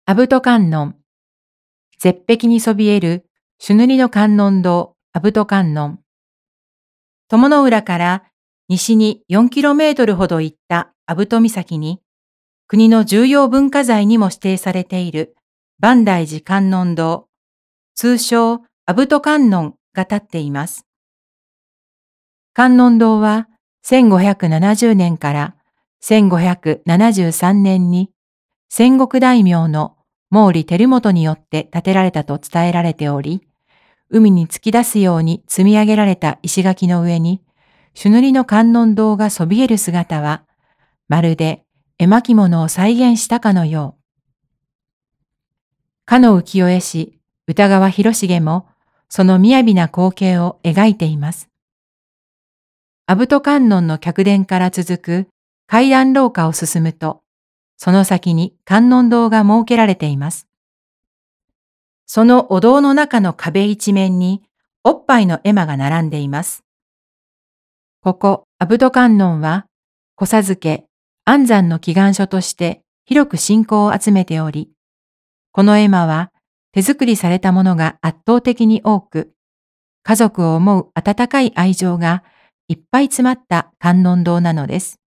阿武渡観音。絶壁にそびえる朱塗りの観音堂、阿武渡観音。鞆の浦から西に4kmほど行った阿武戸岬に、国の重要文化財にも指定されている万代寺観音堂、通称阿武渡観音が建っています。観音堂は1570年から1573年に戦国大名の毛利輝元によって建てられたと伝えられており、海に突き出すように積み上げられた石垣の上に、朱塗りの観音堂がそびえる姿は、まるで絵巻物を再現したかのよう。かの浮世絵師、歌川広重も、その雅な光景を描いています。阿武渡観音の客殿から続く階段廊下を進むと、その先に観音堂が設けられています。そのお堂の中の壁一面におっぱいの絵馬が並んでいます。ここ、阿武渡観音は、子授け、安産の祈願所として広く信仰を集めており、この絵馬は手作りされたものが圧倒的に多く、家族を思う温かい愛情がいっぱい詰まった観音堂なのです。